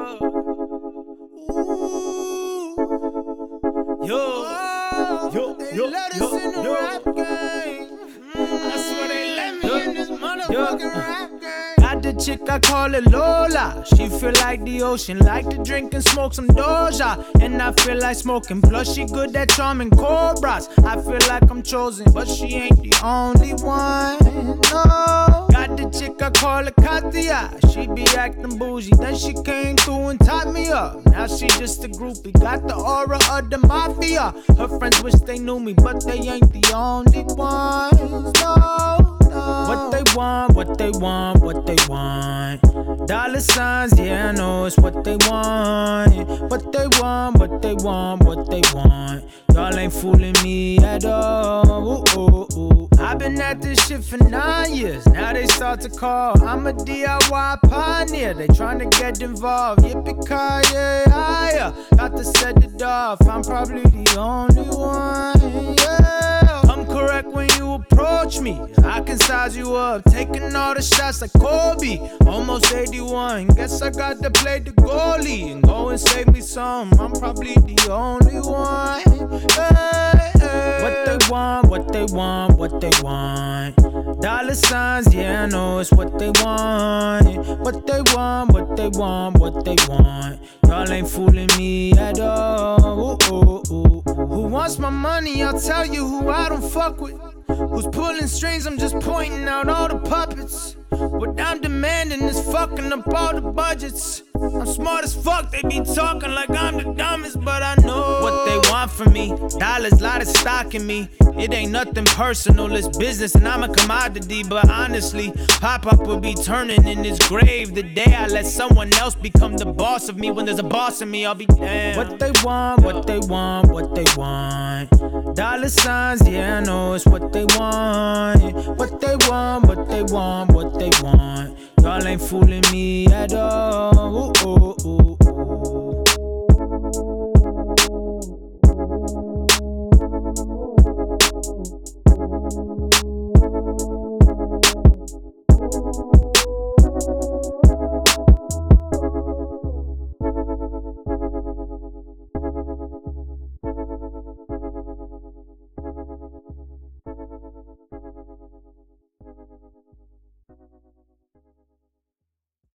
Let us in the rap game. I swear they let me in this motherfucking rap game. Got the chick, I call it Lola. She feel like the ocean, like to drink and smoke some Doja. And I feel like smoking, plus she good at charming cobras. I feel like I'm chosen, but she ain't the only one, no. Got the chick, I call her Katia. She be acting bougie, then she came through and tied me up. Now she just a groupie, got the aura of the mafia. Her friends wish they knew me, but they ain't the only ones, no. What they want, what they want, what they want. Dollar signs, yeah, I know it's what they want. What they want, what they want, what they want. Y'all ain't fooling me at all. Ooh, ooh, ooh. I've been at this shit for 9 years. Now they start to call. I'm a DIY pioneer. They tryna get involved. Yippee-ki-yay, got to set it off. I'm probably the only one, yeah. I'm correct when you approach me. I can size you up, taking all the shots like Kobe. Almost 81, guess I got to play the goalie and go and save me some. I'm probably the only one. Hey, hey. What they want, what they want, what they want. Dollar signs, yeah, I know it's what they want. What they want, what they want, what they want. Y'all ain't fooling me at all. Ooh, ooh, ooh. Who wants my money? I'll tell you who I don't fuck with. Who's pulling strings? I'm just pointing out all the puppets. What I'm demanding is fucking up all the budgets. I'm smart as fuck, they be talking like I'm the dumbest, but I know what they want from me. Dollars, lot of stock in me. It ain't nothing personal, it's business and I'm a commodity. But honestly, Pop-Up will be turning in his grave the day I let someone else become the boss of me. When there's a boss in me, I'll be damned. What they want, what they want, what they want. Dollar signs, yeah, I know it's what they want. What they want, what they want, what they want. Y'all ain't fooling me at all.